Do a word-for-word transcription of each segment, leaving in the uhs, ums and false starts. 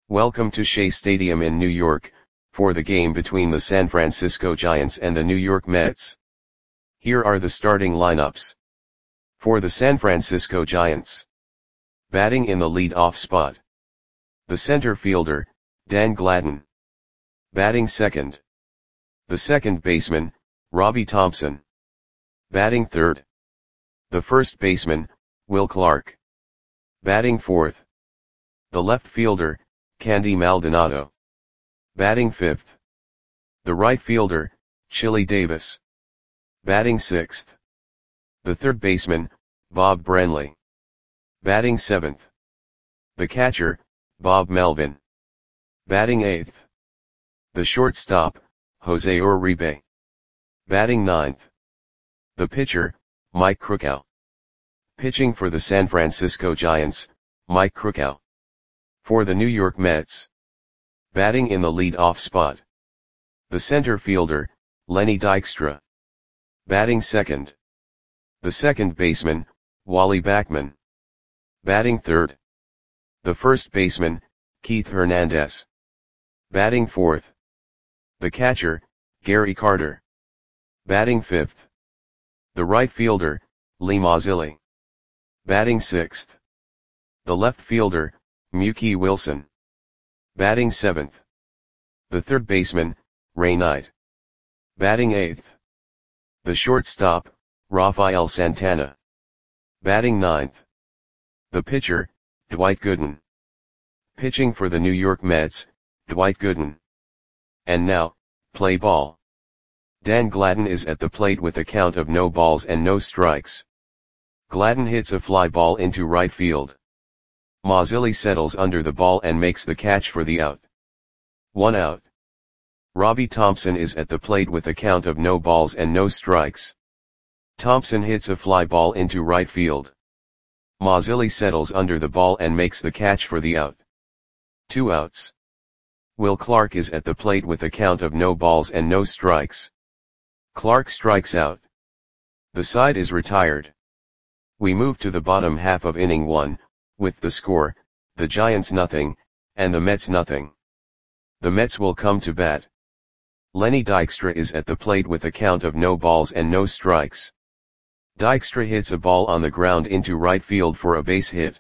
Welcome to Shea Stadium in New York, for the game between the San Francisco Giants and the New York Mets. Here are the starting lineups. For the San Francisco Giants. Batting in the lead-off spot. The center fielder, Dan Gladden. Batting second. The second baseman, Robbie Thompson. Batting third. The first baseman, Will Clark. Batting fourth. The left fielder, Candy Maldonado. Batting fifth. The right fielder, Chili Davis. Batting sixth. The third baseman, Bob Brenly. Batting seventh. The catcher, Bob Melvin. Batting eighth. The shortstop, Jose Uribe. Batting ninth. The pitcher, Mike Krukow. Pitching for the San Francisco Giants, Mike Krukow. For the New York Mets. Batting in the lead-off spot. The center fielder, Lenny Dykstra. Batting second. The second baseman, Wally Backman. Batting third. The first baseman, Keith Hernandez. Batting fourth. The catcher, Gary Carter. Batting fifth. The right fielder, Lee Mazzilli. Batting sixth. The left fielder, Mookie Wilson. Batting seventh. The third baseman, Ray Knight. Batting eighth. The shortstop, Rafael Santana. Batting ninth. The pitcher, Dwight Gooden. Pitching for the New York Mets, Dwight Gooden. And now, play ball. Dan Gladden is at the plate with a count of no balls and no strikes. Gladden hits a fly ball into right field. Mazzilli settles under the ball and makes the catch for the out. One out. Robbie Thompson is at the plate with a count of no balls and no strikes. Thompson hits a fly ball into right field. Mazzilli settles under the ball and makes the catch for the out. Two outs. Will Clark is at the plate with a count of no balls and no strikes. Clark strikes out. The side is retired. We move to the bottom half of inning one, with the score, the Giants nothing, and the Mets nothing. The Mets will come to bat. Lenny Dykstra is at the plate with a count of no balls and no strikes. Dykstra hits a ball on the ground into right field for a base hit.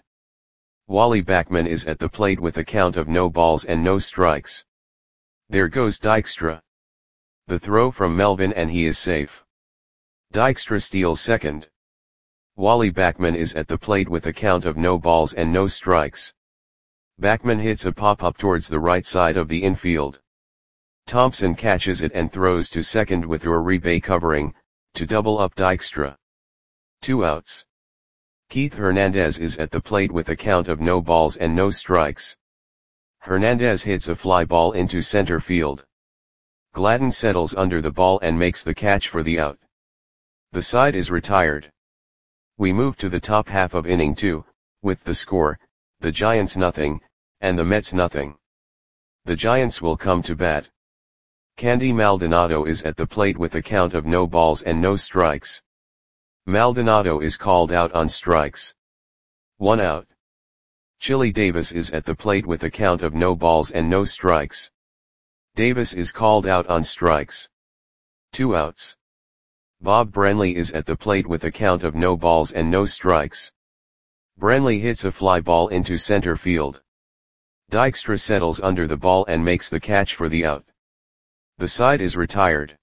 Wally Backman is at the plate with a count of no balls and no strikes. There goes Dykstra. The throw from Melvin and he is safe. Dykstra steals second. Wally Backman is at the plate with a count of no balls and no strikes. Backman hits a pop-up towards the right side of the infield. Thompson catches it and throws to second with Uribe covering, to double up Dykstra. Two outs. Keith Hernandez is at the plate with a count of no balls and no strikes. Hernandez hits a fly ball into center field. Gladden settles under the ball and makes the catch for the out. The side is retired. We move to the top half of inning two, with the score, the Giants nothing, and the Mets nothing. The Giants will come to bat. Candy Maldonado is at the plate with a count of no balls and no strikes. Maldonado is called out on strikes. One out. Chili Davis is at the plate with a count of no balls and no strikes. Davis is called out on strikes. Two outs. Bob Brenly is at the plate with a count of no balls and no strikes. Brenly hits a fly ball into center field. Dykstra settles under the ball and makes the catch for the out. The side is retired.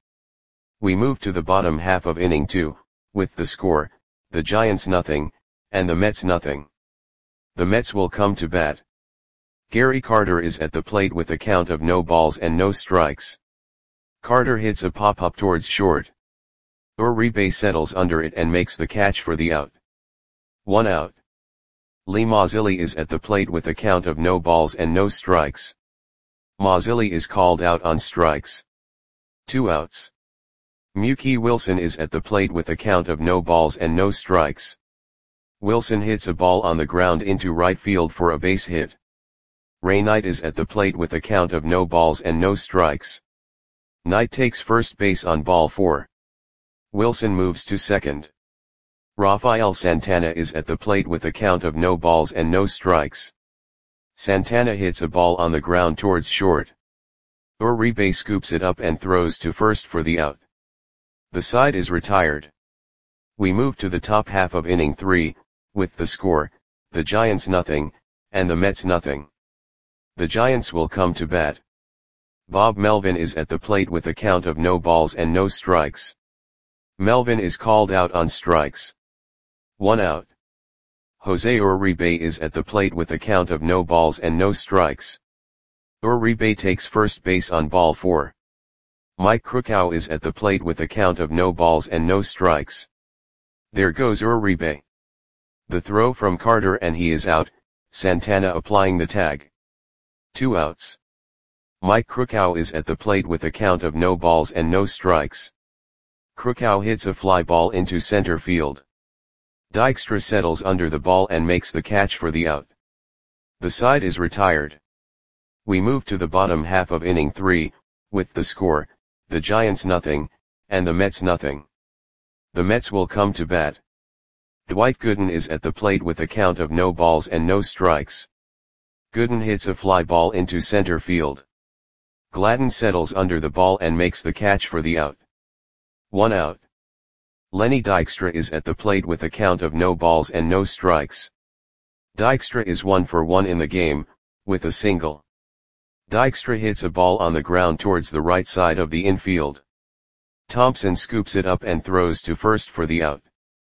We move to the bottom half of inning two, with the score, the Giants nothing, and the Mets nothing. The Mets will come to bat. Gary Carter is at the plate with a count of no balls and no strikes. Carter hits a pop-up towards short. Uribe settles under it and makes the catch for the out. One out. Lee Mazzilli is at the plate with a count of no balls and no strikes. Mazzilli is called out on strikes. Two outs. Mookie Wilson is at the plate with a count of no balls and no strikes. Wilson hits a ball on the ground into right field for a base hit. Ray Knight is at the plate with a count of no balls and no strikes. Knight takes first base on ball four. Wilson moves to second. Rafael Santana is at the plate with a count of no balls and no strikes. Santana hits a ball on the ground towards short. Uribe scoops it up and throws to first for the out. The side is retired. We move to the top half of inning three, with the score, the Giants nothing, and the Mets nothing. The Giants will come to bat. Bob Melvin is at the plate with a count of no balls and no strikes. Melvin is called out on strikes. One out. Jose Uribe is at the plate with a count of no balls and no strikes. Uribe takes first base on ball four. Mike Krukow is at the plate with a count of no balls and no strikes. There goes Uribe. The throw from Carter and he is out, Santana applying the tag. Two outs. Mike Krukow is at the plate with a count of no balls and no strikes. Krukow hits a fly ball into center field. Dykstra settles under the ball and makes the catch for the out. The side is retired. We move to the bottom half of inning three, with the score, the Giants nothing, and the Mets nothing. The Mets will come to bat. Dwight Gooden is at the plate with a count of no balls and no strikes. Gooden hits a fly ball into center field. Gladden settles under the ball and makes the catch for the out. One out. Lenny Dykstra is at the plate with a count of no balls and no strikes. Dykstra is one for one in the game, with a single. Dykstra hits a ball on the ground towards the right side of the infield. Thompson scoops it up and throws to first for the out.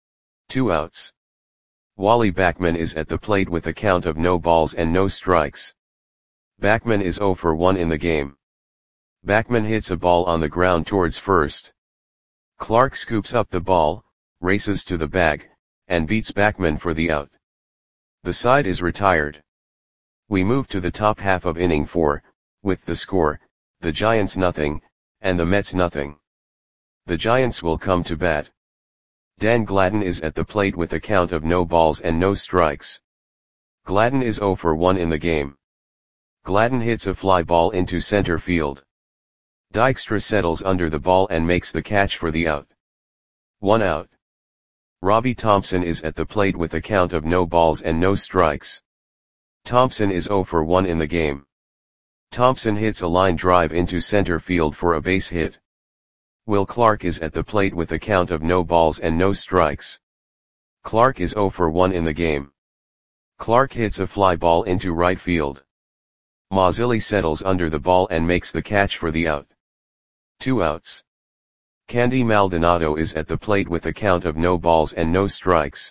Two outs. Wally Backman is at the plate with a count of no balls and no strikes. Backman is zero for one in the game. Backman hits a ball on the ground towards first. Clark scoops up the ball, races to the bag, and beats Backman for the out. The side is retired. We move to the top half of inning four, with the score, the Giants nothing, and the Mets nothing. The Giants will come to bat. Dan Gladden is at the plate with a count of no balls and no strikes. Gladden is zero for one in the game. Gladden hits a fly ball into center field. Dykstra settles under the ball and makes the catch for the out. One out. Robbie Thompson is at the plate with a count of no balls and no strikes. Thompson is zero for one in the game. Thompson hits a line drive into center field for a base hit. Will Clark is at the plate with a count of no balls and no strikes. Clark is zero for one in the game. Clark hits a fly ball into right field. Mazzilli settles under the ball and makes the catch for the out. Two outs. Candy Maldonado is at the plate with a count of no balls and no strikes.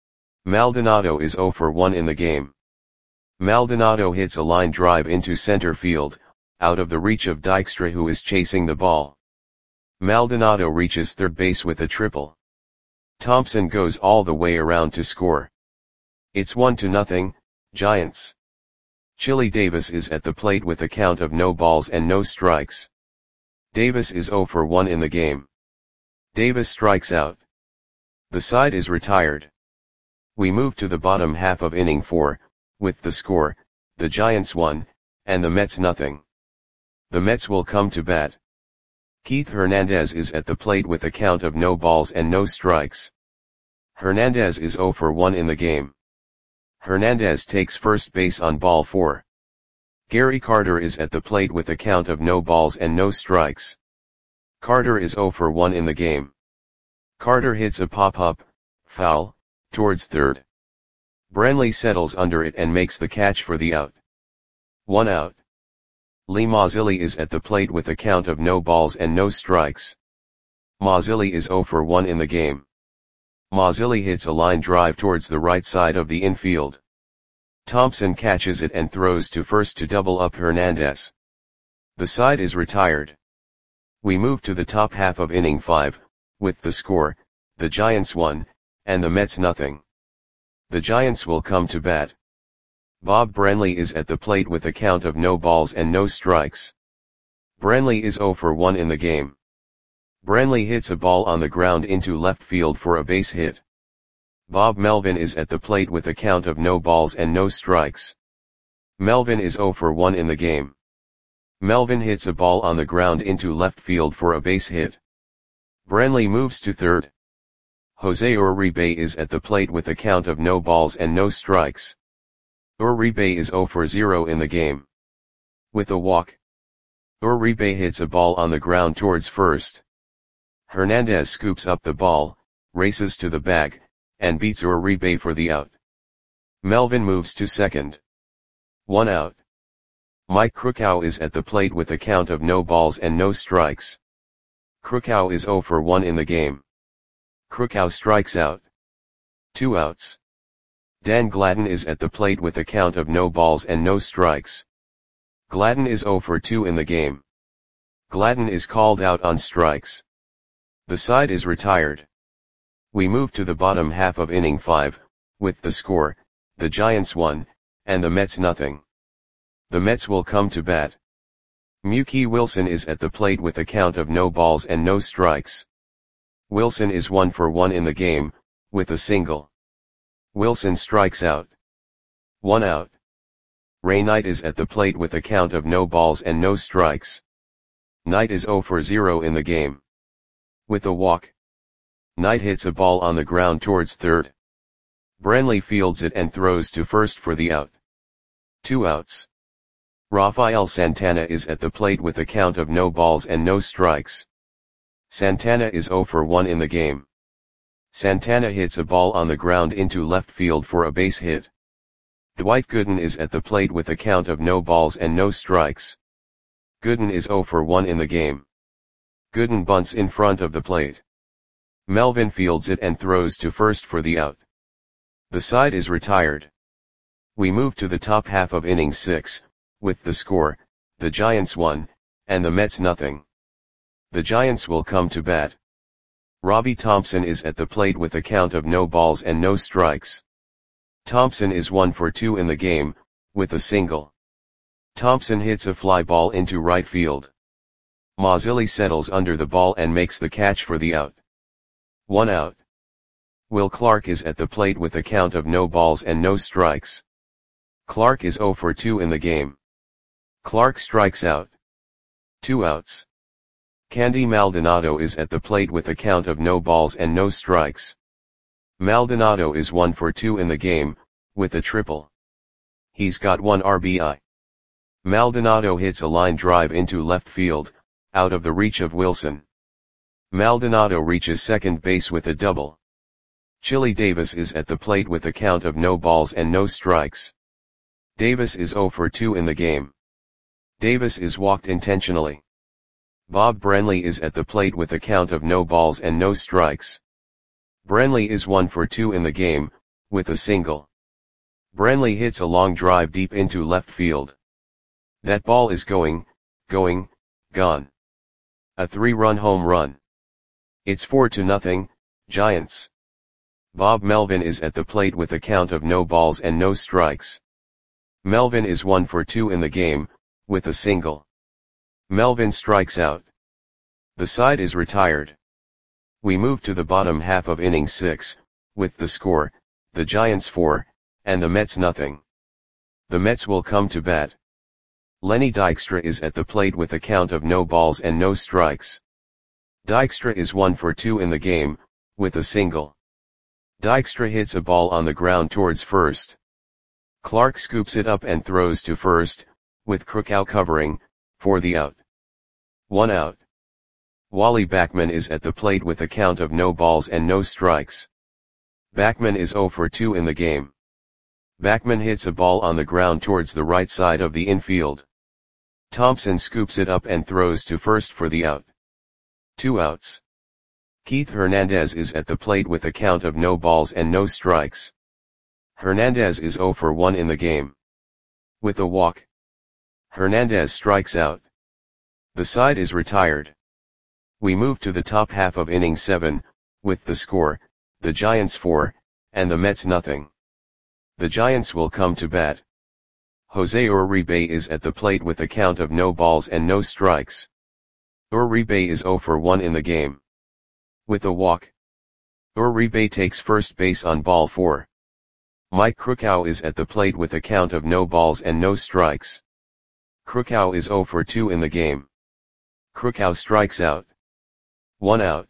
Maldonado is zero for one in the game. Maldonado hits a line drive into center field, out of the reach of Dykstra who is chasing the ball. Maldonado reaches third base with a triple. Thompson goes all the way around to score. It's one to nothing, Giants. Chili Davis is at the plate with a count of no balls and no strikes. Davis is zero for one in the game. Davis strikes out. The side is retired. We move to the bottom half of inning four, with the score, the Giants one, and the Mets nothing. The Mets will come to bat. Keith Hernandez is at the plate with a count of no balls and no strikes. Hernandez is zero for one in the game. Hernandez takes first base on ball four. Gary Carter is at the plate with a count of no balls and no strikes. Carter is zero for one in the game. Carter hits a pop-up, foul, towards third. Brantley settles under it and makes the catch for the out. One out. Lee Mazzilli is at the plate with a count of no balls and no strikes. Mazzilli is zero for one in the game. Mazzilli hits a line drive towards the right side of the infield. Thompson catches it and throws to first to double up Hernandez. The side is retired. We move to the top half of inning five, with the score, the Giants one, and the Mets nothing. The Giants will come to bat. Bob Brantley is at the plate with a count of no balls and no strikes. Brantley is zero for one in the game. Brantley hits a ball on the ground into left field for a base hit. Bob Melvin is at the plate with a count of no balls and no strikes. Melvin is zero for one in the game. Melvin hits a ball on the ground into left field for a base hit. Brantley moves to third. Jose Uribe is at the plate with a count of no balls and no strikes. Uribe is zero for zero in the game. With a walk, Uribe hits a ball on the ground towards first. Hernandez scoops up the ball, races to the bag, and beats Uribe for the out. Melvin moves to second. One out. Mike Krukow is at the plate with a count of no balls and no strikes. Krukow is zero for one in the game. Krukow strikes out. Two outs. Dan Gladden is at the plate with a count of no balls and no strikes. Gladden is zero for two in the game. Gladden is called out on strikes. The side is retired. We move to the bottom half of inning five, with the score, the Giants one, and the Mets nothing. The Mets will come to bat. Mookie Wilson is at the plate with a count of no balls and no strikes. Wilson is one for one in the game, with a single. Wilson strikes out. One out. Ray Knight is at the plate with a count of no balls and no strikes. Knight is zero for zero in the game. With a walk, Knight hits a ball on the ground towards third. Brantley fields it and throws to first for the out. Two outs. Rafael Santana is at the plate with a count of no balls and no strikes. Santana is zero for one in the game. Santana hits a ball on the ground into left field for a base hit. Dwight Gooden is at the plate with a count of no balls and no strikes. Gooden is zero for one in the game. Gooden bunts in front of the plate. Melvin fields it and throws to first for the out. The side is retired. We move to the top half of inning six, with the score, the Giants one, and the Mets nothing. The Giants will come to bat. Robbie Thompson is at the plate with a count of no balls and no strikes. Thompson is one for two in the game, with a single. Thompson hits a fly ball into right field. Mazzilli settles under the ball and makes the catch for the out. One out. Will Clark is at the plate with a count of no balls and no strikes. Clark is zero for two in the game. Clark strikes out. Two outs. Candy Maldonado is at the plate with a count of no balls and no strikes. Maldonado is one for two in the game, with a triple. He's got one R B I. Maldonado hits a line drive into left field, out of the reach of Wilson. Maldonado reaches second base with a double. Chili Davis is at the plate with a count of no balls and no strikes. Davis is zero for two in the game. Davis is walked intentionally. Bob Brantley is at the plate with a count of no balls and no strikes. Brantley is one for two in the game, with a single. Brantley hits a long drive deep into left field. That ball is going, going, gone. A three-run home run. It's four to nothing, Giants. Bob Melvin is at the plate with a count of no balls and no strikes. Melvin is one for two in the game, with a single. Melvin strikes out. The side is retired. We move to the bottom half of inning six, with the score, the Giants four, and the Mets nothing. The Mets will come to bat. Lenny Dykstra is at the plate with a count of no balls and no strikes. Dykstra is one for two in the game, with a single. Dykstra hits a ball on the ground towards first. Clark scoops it up and throws to first, with Krukow covering, for the out. One out. Wally Backman is at the plate with a count of no balls and no strikes. Backman is zero for two in the game. Backman hits a ball on the ground towards the right side of the infield. Thompson scoops it up and throws to first for the out. Two outs. Keith Hernandez is at the plate with a count of no balls and no strikes. Hernandez is zero for one in the game. With a walk, Hernandez strikes out. The side is retired. We move to the top half of inning seven, with the score, the Giants four, and the Mets nothing. The Giants will come to bat. Jose Uribe is at the plate with a count of no balls and no strikes. Uribe is zero for one in the game. With a walk, Uribe takes first base on ball four. Mike Krukow is at the plate with a count of no balls and no strikes. Krukow is zero for two in the game. Krukow strikes out. One out.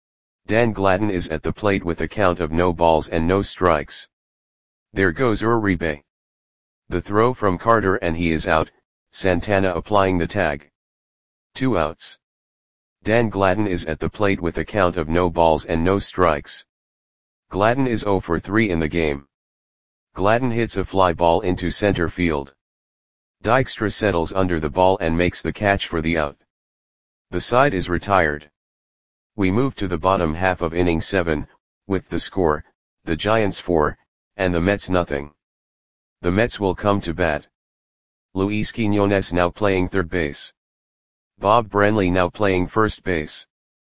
Dan Gladden is at the plate with a count of no balls and no strikes. There goes Uribe. The throw from Carter and he is out, Santana applying the tag. Two outs. Dan Gladden is at the plate with a count of no balls and no strikes. Gladden is oh for three in the game. Gladden hits a fly ball into center field. Dykstra settles under the ball and makes the catch for the out. The side is retired. We move to the bottom half of inning seven, with the score, the Giants four, and the Mets nothing. The Mets will come to bat. Luis Quiñones now playing third base. Bob Brenly now playing first base.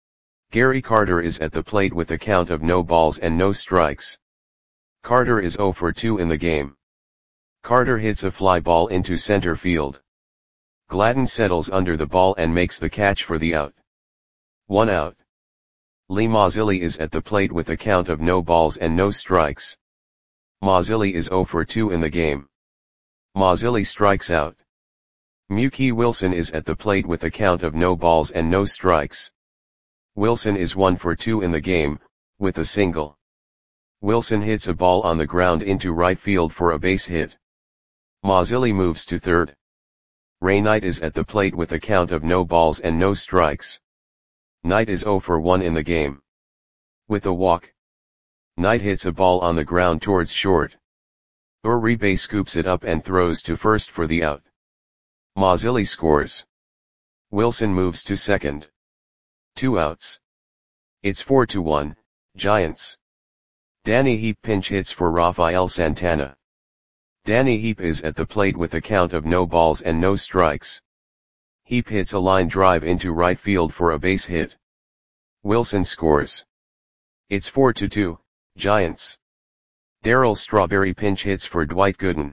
Gary Carter is at the plate with a count of no balls and no strikes. Carter is oh for two in the game. Carter hits a fly ball into center field. Gladden settles under the ball and makes the catch for the out. One out. Lee Mazzilli is at the plate with a count of no balls and no strikes. Mazzilli is oh for two in the game. Mazzilli strikes out. Mookie Wilson is at the plate with a count of no balls and no strikes. Wilson is one for two in the game, with a single. Wilson hits a ball on the ground into right field for a base hit. Mazzilli moves to third. Ray Knight is at the plate with a count of no balls and no strikes. Knight is oh for one in the game. With a walk. Knight hits a ball on the ground towards short. Uribe scoops it up and throws to first for the out. Mazzilli scores. Wilson moves to second. Two outs. It's four to one, Giants. Danny Heap pinch hits for Rafael Santana. Danny Heap is at the plate with a count of no balls and no strikes. Heap hits a line drive into right field for a base hit. Wilson scores. It's four to two, Giants. Darryl Strawberry pinch hits for Dwight Gooden.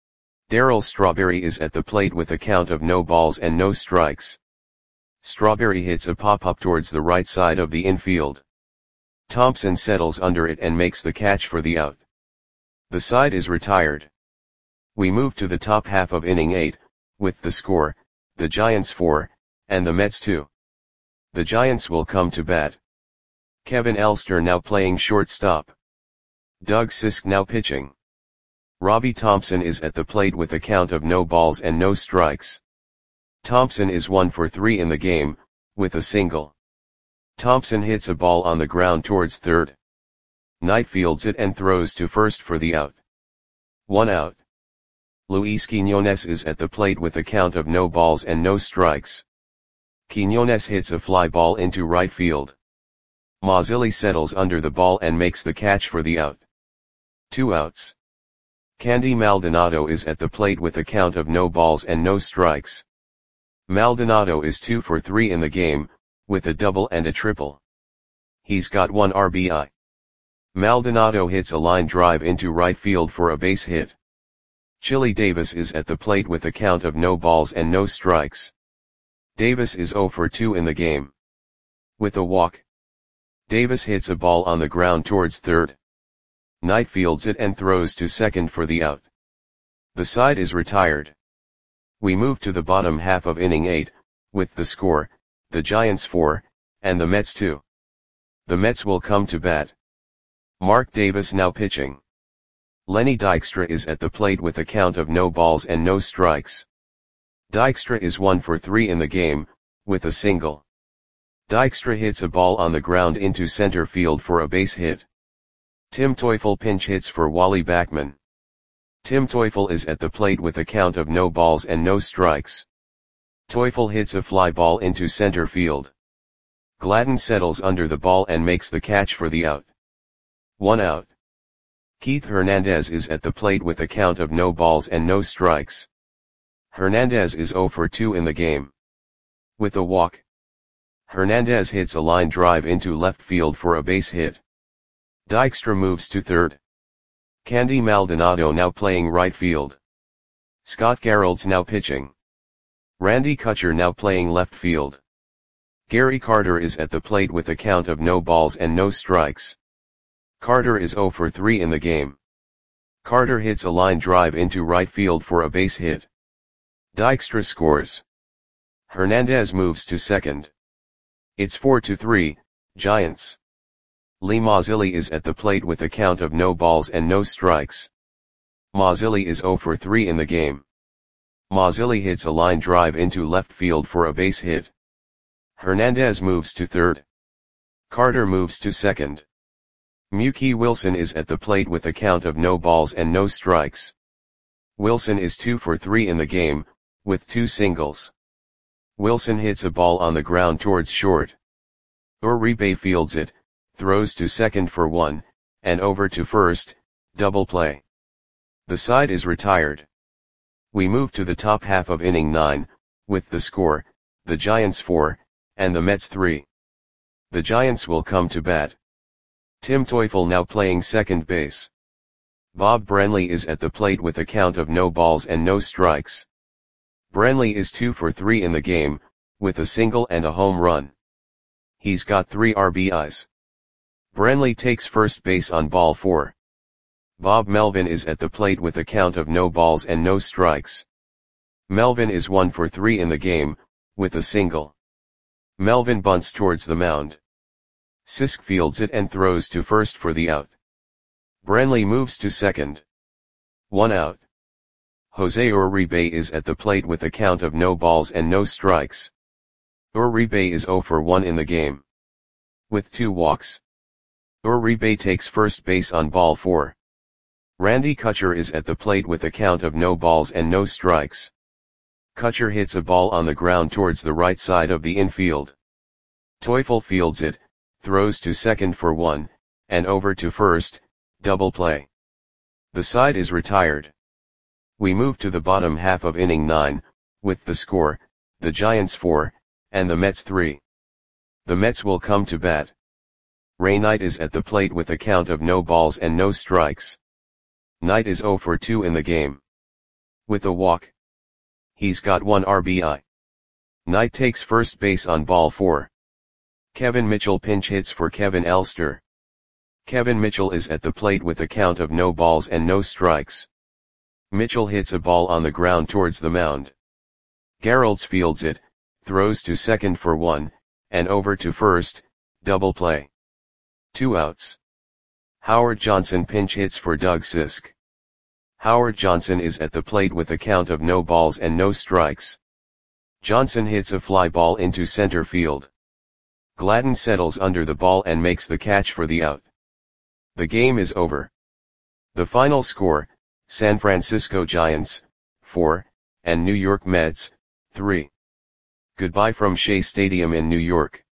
Darryl Strawberry is at the plate with a count of no balls and no strikes. Strawberry hits a pop-up towards the right side of the infield. Thompson settles under it and makes the catch for the out. The side is retired. We move to the top half of inning eight, with the score, the Giants four, and the Mets two. The Giants will come to bat. Kevin Elster now playing shortstop. Doug Sisk now pitching. Robbie Thompson is at the plate with a count of no balls and no strikes. Thompson is one for three in the game, with a single. Thompson hits a ball on the ground towards third. Knight fields it and throws to first for the out. One out. Luis Quiñones is at the plate with a count of no balls and no strikes. Quiñones hits a fly ball into right field. Mazzilli settles under the ball and makes the catch for the out. Two outs. Candy Maldonado is at the plate with a count of no balls and no strikes. Maldonado is two for three in the game, with a double and a triple. He's got one R B I. Maldonado hits a line drive into right field for a base hit. Chili Davis is at the plate with a count of no balls and no strikes. Davis is oh for two in the game. With a walk. Davis hits a ball on the ground towards third. Knight fields it and throws to second for the out. The side is retired. We move to the bottom half of inning eight, with the score, the Giants four, and the Mets two. The Mets will come to bat. Mark Davis now pitching. Lenny Dykstra is at the plate with a count of no balls and no strikes. Dykstra is one for three in the game, with a single. Dykstra hits a ball on the ground into center field for a base hit. Tim Teufel pinch hits for Wally Backman. Tim Teufel is at the plate with a count of no balls and no strikes. Teufel hits a fly ball into center field. Gladden settles under the ball and makes the catch for the out. One out. Keith Hernandez is at the plate with a count of no balls and no strikes. Hernandez is oh for two in the game. With a walk. Hernandez hits a line drive into left field for a base hit. Dykstra moves to third. Candy Maldonado now playing right field. Scott Geralds now pitching. Randy Kutcher now playing left field. Gary Carter is at the plate with a count of no balls and no strikes. Carter is oh for three in the game. Carter hits a line drive into right field for a base hit. Dykstra scores. Hernandez moves to second. It's four to three, Giants. Lee Mazzilli is at the plate with a count of no balls and no strikes. Mazzilli is zero for three in the game. Mazzilli hits a line drive into left field for a base hit. Hernandez moves to third. Carter moves to second. Mookie Wilson is at the plate with a count of no balls and no strikes. Wilson is two for three in the game, with two singles. Wilson hits a ball on the ground towards short. Uribe fields it, throws to second for one, and over to first, double play. The side is retired. We move to the top half of inning nine, with the score, the Giants four, and the Mets three. The Giants will come to bat. Tim Teufel now playing second base. Bob Brenly is at the plate with a count of no balls and no strikes. Brenly is two for three in the game, with a single and a home run. He's got three R B Is. Brenly takes first base on ball four. Bob Melvin is at the plate with a count of no balls and no strikes. Melvin is one for three in the game, with a single. Melvin bunts towards the mound. Sisk fields it and throws to first for the out. Brenly moves to second. One out. Jose Uribe is at the plate with a count of no balls and no strikes. Uribe is zero for one in the game, with two walks. Uribe takes first base on ball four. Randy Kutcher is at the plate with a count of no balls and no strikes. Kutcher hits a ball on the ground towards the right side of the infield. Teufel fields it, throws to second for one, and over to first, double play. The side is retired. We move to the bottom half of inning nine, with the score, the Giants four, and the Mets three. The Mets will come to bat. Ray Knight is at the plate with a count of no balls and no strikes. Knight is zero for two in the game, with a walk. He's got one R B I. Knight takes first base on ball four. Kevin Mitchell pinch hits for Kevin Elster. Kevin Mitchell is at the plate with a count of no balls and no strikes. Mitchell hits a ball on the ground towards the mound. Gerolds fields it, throws to second for one, and over to first, double play. Two outs. Howard Johnson pinch hits for Doug Sisk. Howard Johnson is at the plate with a count of no balls and no strikes. Johnson hits a fly ball into center field. Gladden settles under the ball and makes the catch for the out. The game is over. The final score, San Francisco Giants, four, and New York Mets, three. Goodbye from Shea Stadium in New York.